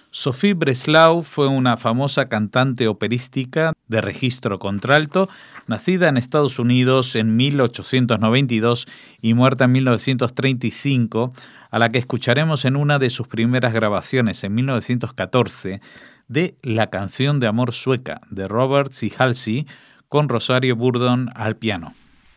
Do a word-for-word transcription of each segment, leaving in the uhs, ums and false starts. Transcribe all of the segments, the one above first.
Sophie Breslau fue una famosa cantante operística de registro contralto, nacida en Estados Unidos en mil ochocientos noventa y dos y muerta en mil novecientos treinta y cinco, a la que escucharemos en una de sus primeras grabaciones en mil novecientos catorce de La canción de amor sueca de Roberts y Halsey, con Rosario Burdon al piano.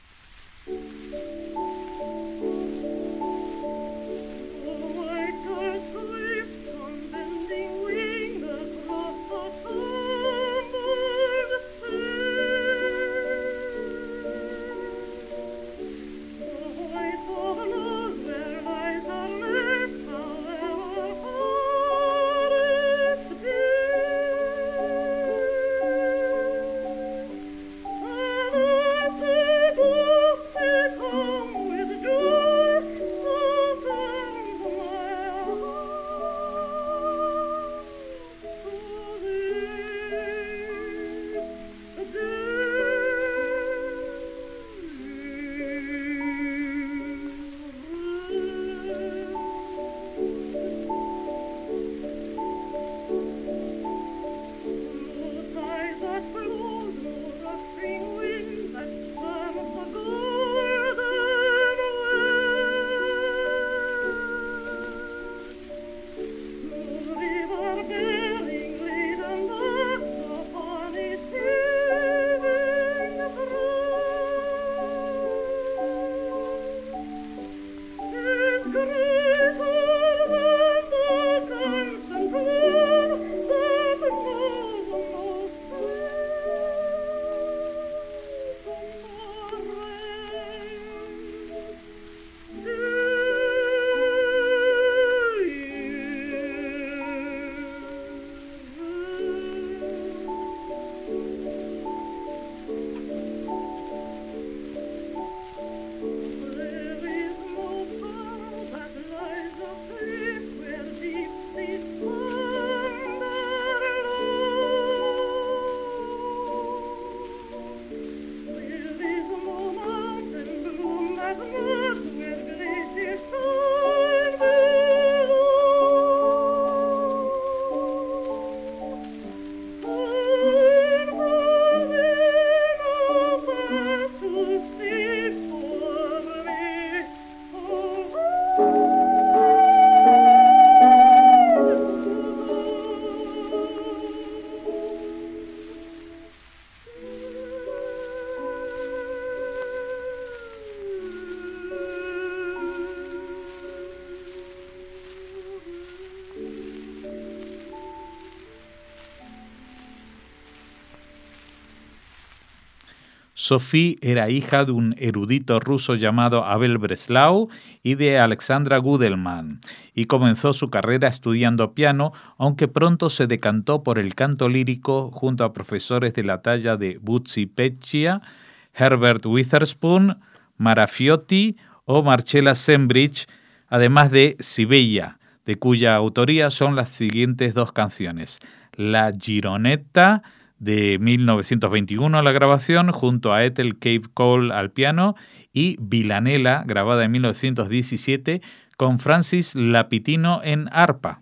Sophie era hija de un erudito ruso llamado Abel Breslau y de Alexandra Gudelman, y comenzó su carrera estudiando piano, aunque pronto se decantó por el canto lírico junto a profesores de la talla de Butzi Peccia, Herbert Witherspoon, Mara Fiotti o Marcella Sembridge, además de Sibella, de cuya autoría son las siguientes dos canciones: La Gironetta, de mil novecientos veintiuno la grabación, junto a Ethel Cave Cole al piano, y Villanella, grabada en mil novecientos diecisiete, con Francis Lapitino en arpa.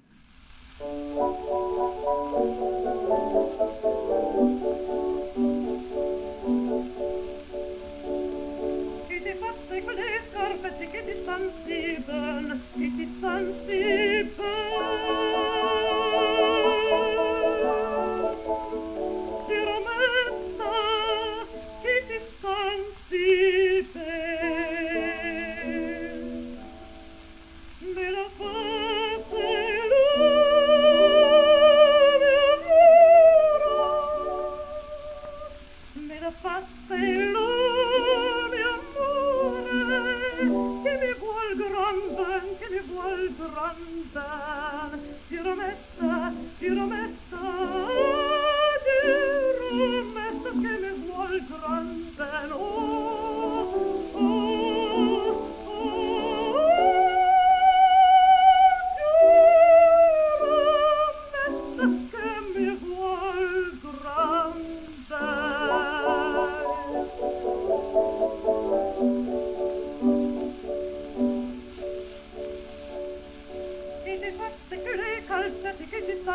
Che ti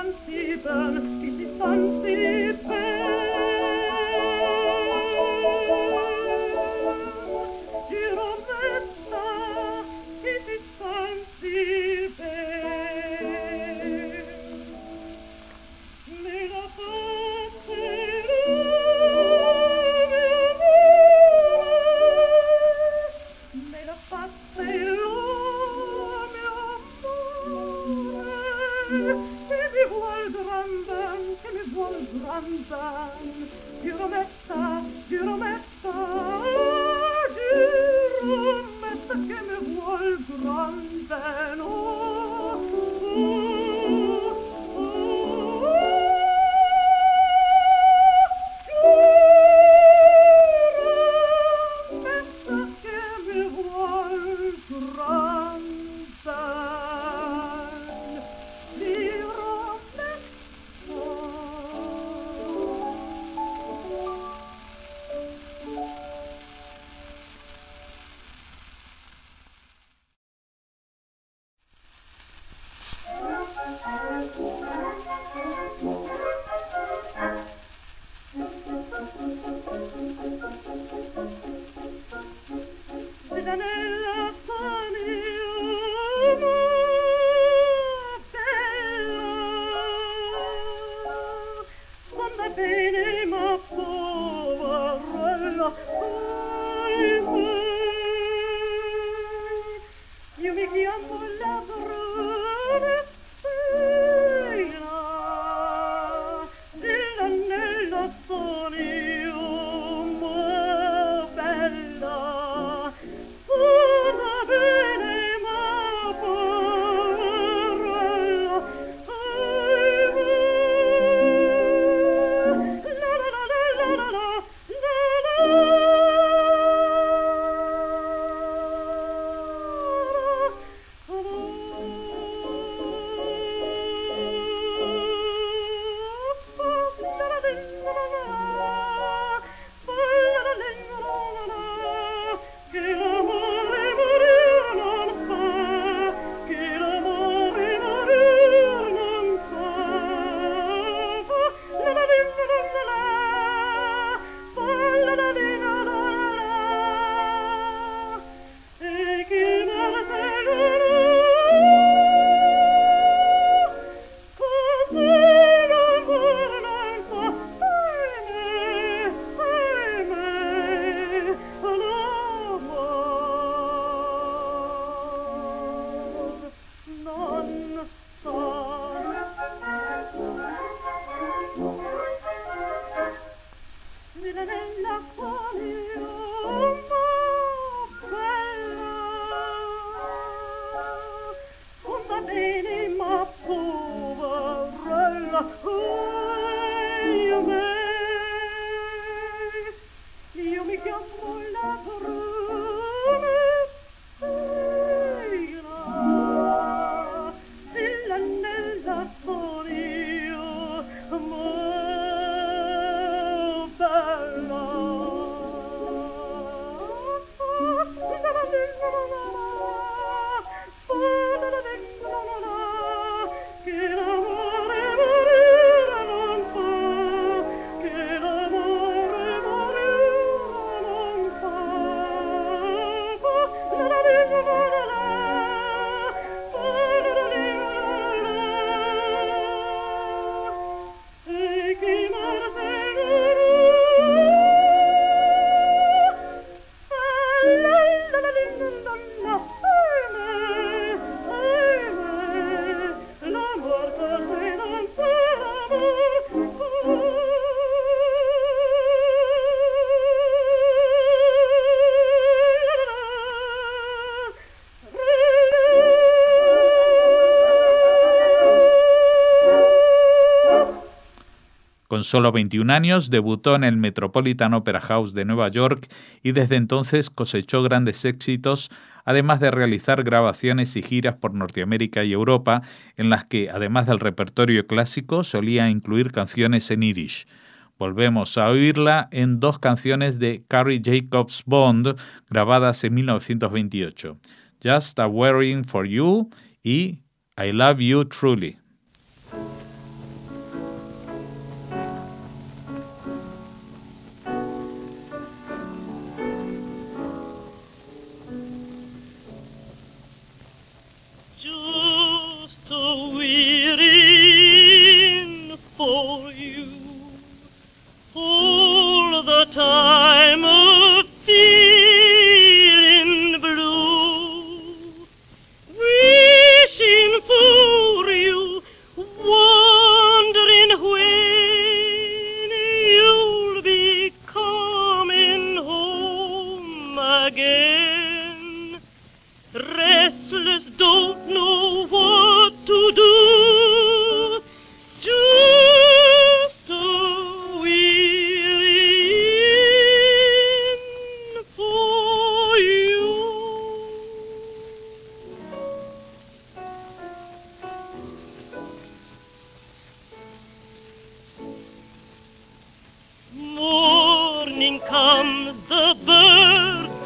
Con solo veintiún años debutó en el Metropolitan Opera House de Nueva York y desde entonces cosechó grandes éxitos, además de realizar grabaciones y giras por Norteamérica y Europa, en las que, además del repertorio clásico, solía incluir canciones en yiddish. Volvemos a oírla en dos canciones de Carrie Jacobs Bond, grabadas en mil novecientos veintiocho, Just a Worrying for You y I Love You Truly.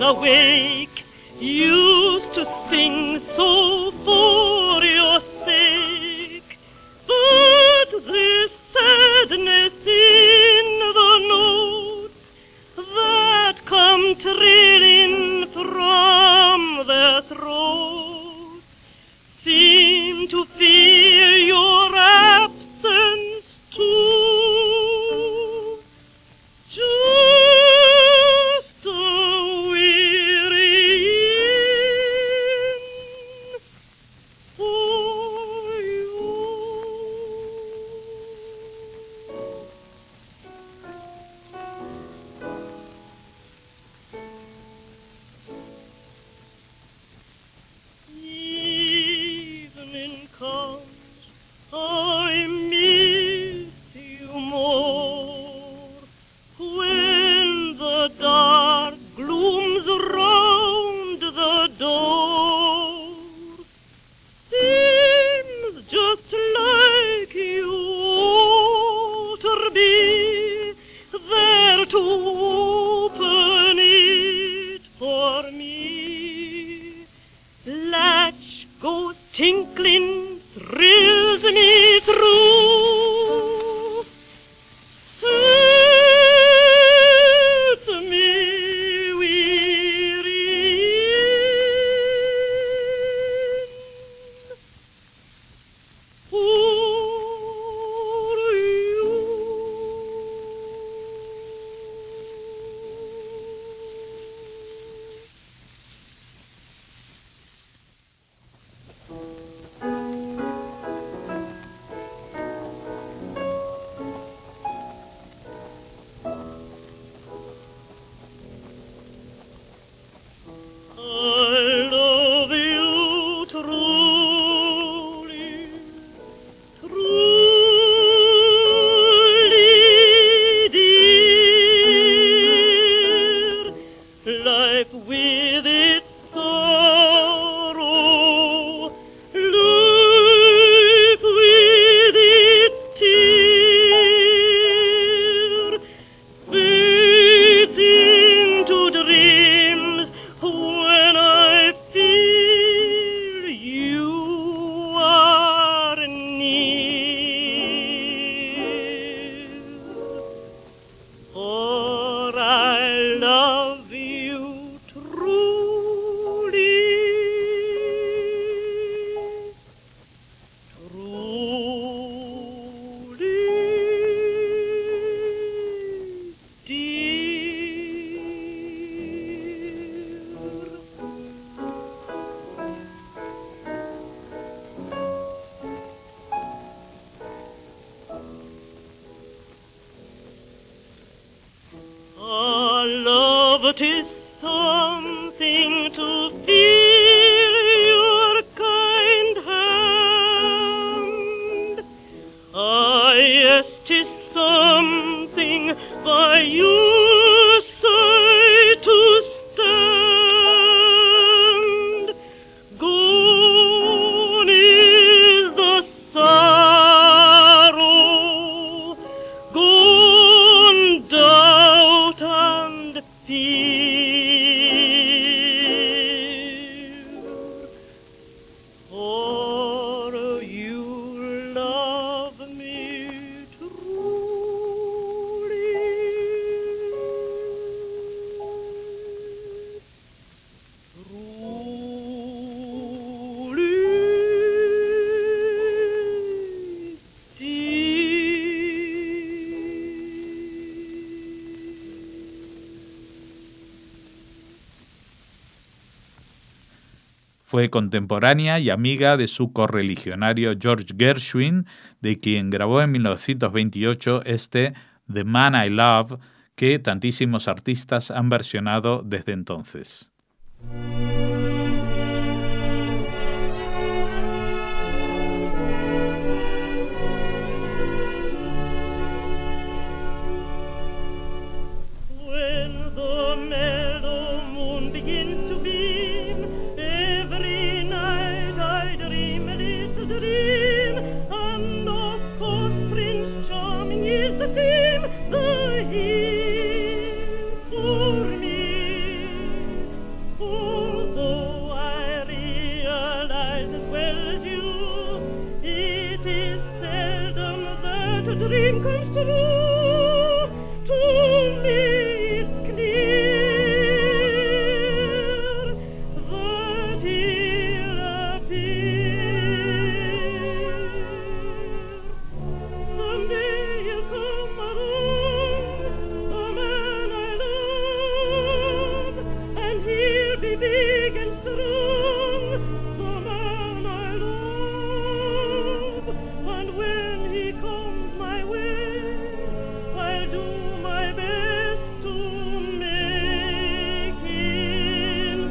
awake, used to sing so for your sake. But this sadness in the notes that come trilling from their throats seem to fear your absence too. Just a weary inn for you. Evening comes, I miss you more, when the dark glooms round the door. Seems just like you ought to be there to open it for me. Latch goes tinkling, thrills me through. Sets me weary for you. I love you truly, truly, dear. Life with its sorrow, life with its tear, fades into dreams when I feel you are near. For I love you truly, truly, dear. Ah, love, 'tis something to feel your kind hand. Ah, yes, 'tis something by your side to stand. Gone is the sorrow, gone doubt and fear. For you love me truly, truly, Fue contemporánea y amiga de su correligionario George Gershwin, de quien grabó en mil novecientos veintiocho este The Man I Love, que tantísimos artistas han versionado desde entonces. when the mellow moon begins to beam, every night I dream a little dream, and of course Prince Charming is the theme, the hymn for me. dream comes true, to me it's clear that he'll appear. Someday he'll come along, the man I love, and he'll be big and strong, the man I love. And when he comes my way, I'll do my best to make him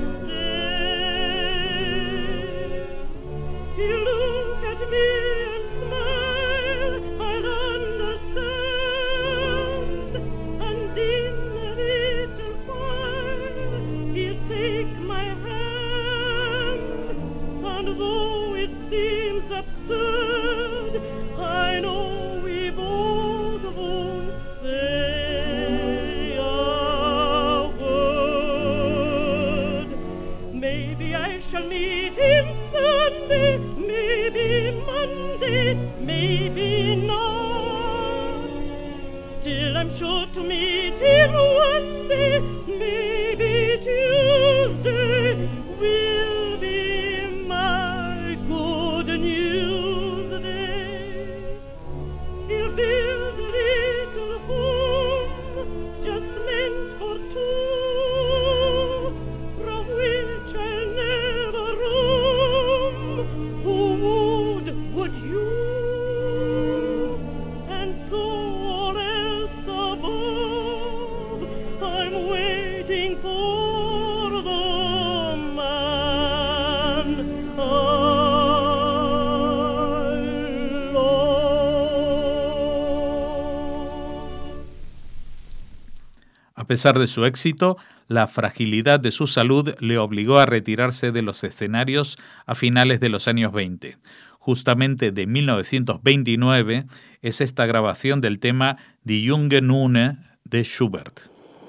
stay. He'll look at me and smile, I'll understand, and in a little while he'll take my hand. And though it seems absurd, I know we both won't say a word. Maybe I shall meet him Sunday, maybe Monday, maybe not. Still I'm sure to meet him one day, maybe Tuesday will be my good news day. He'll build a little home just meant for two, from which I'll never roam. Who would, would you? And so all else above, I'm waiting for the man I love. A pesar de su éxito, la fragilidad de su salud le obligó a retirarse de los escenarios a finales de los años veinte. Justamente de mil novecientos veintinueve es esta grabación del tema Die junge Nonne de Schubert.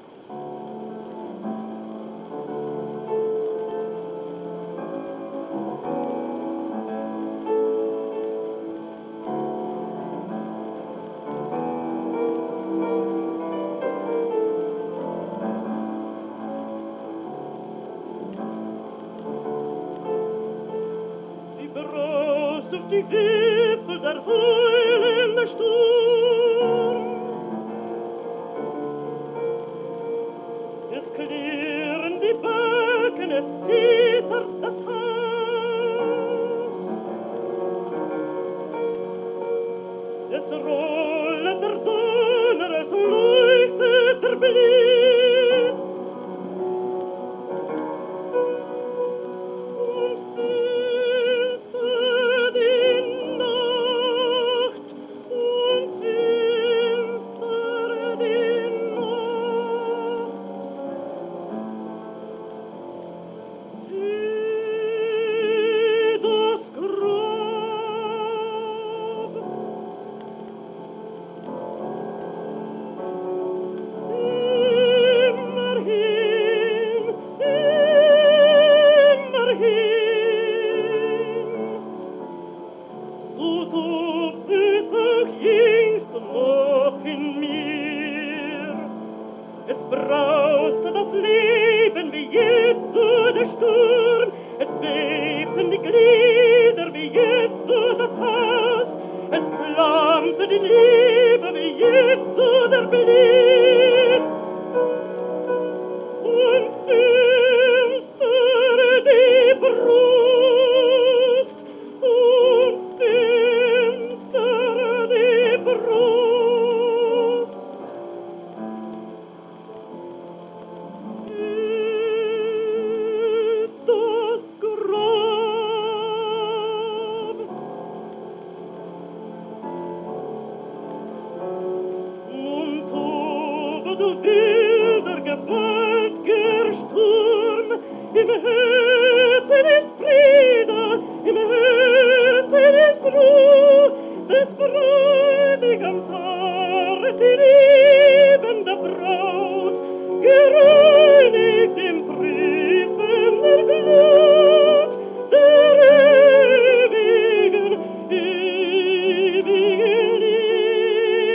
Die Braust auf die Wipfel der heulende Sturm. Es klirren die Böcken, es zittert das Haus. Es rollen der Donner, es leuchtet der Blitz. Und finster die Nacht, und finster die Nacht. Sieh das Grab. Immerhin, immerhin. So tobt es auch jüngst noch in mir. Es brauste das Leben wie jetzt so der Sturm. Es bebten die Glieder wie jetzt so das Haus. Es flammte die Liebe wie jetzt so der Blitz. Und finster die Brust, und finster die Brust. Ist das Grab. Nun tobe du wilder, gewaltiger Sturm, im Höten ist Friede, im Höten ist Ruhe, des Bräutigams Haar, die liebende Braut, gereinigt im Frieden der Glut, der ewigen, ewigen Liebe.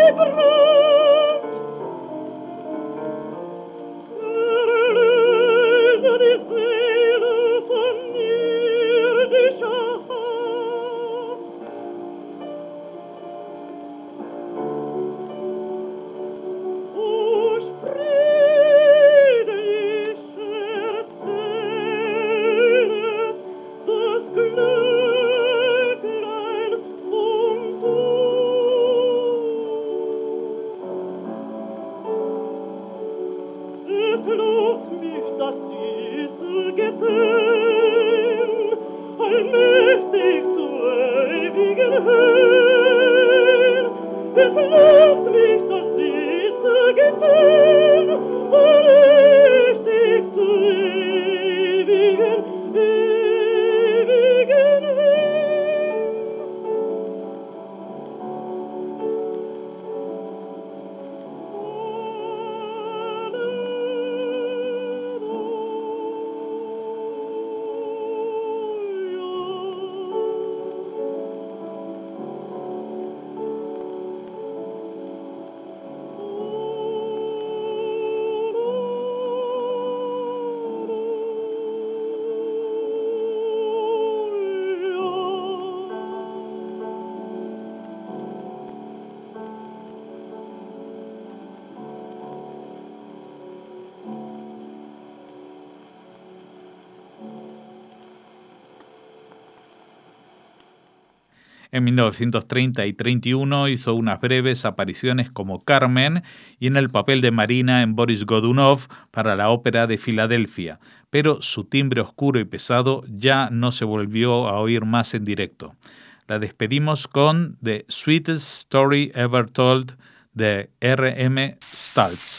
En mil novecientos treinta y treinta y uno hizo unas breves apariciones como Carmen y en el papel de Marina en Boris Godunov para la Ópera de Filadelfia, pero su timbre oscuro y pesado ya no se volvió a oír más en directo. La despedimos con The Sweetest Story Ever Told de R M Staltz.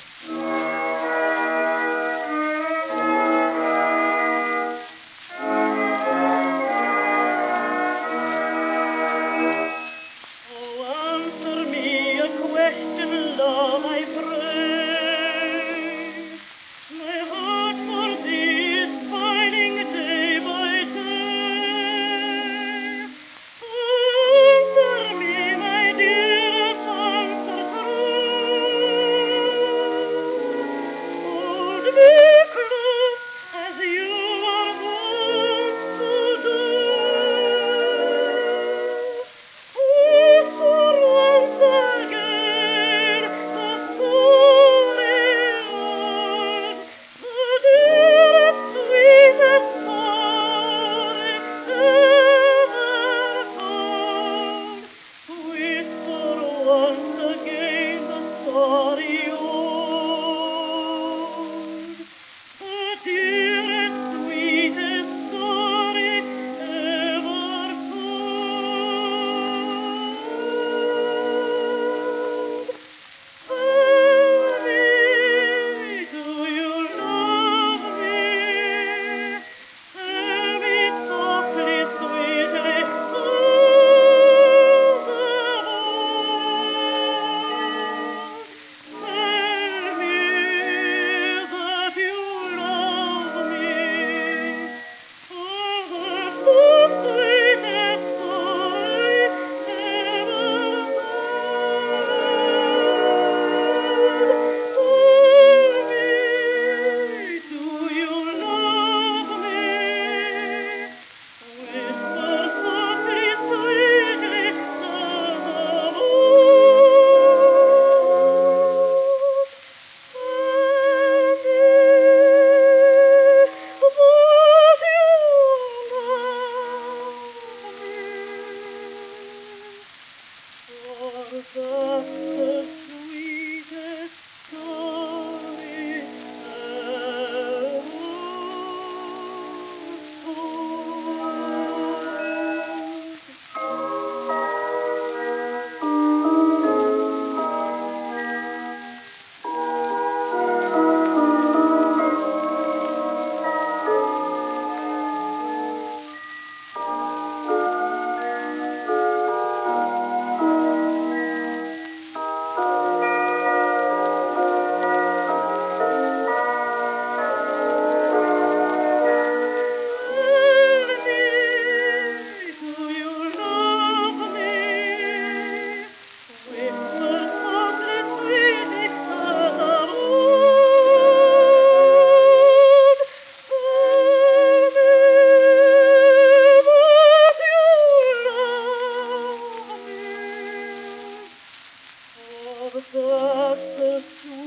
the first perfume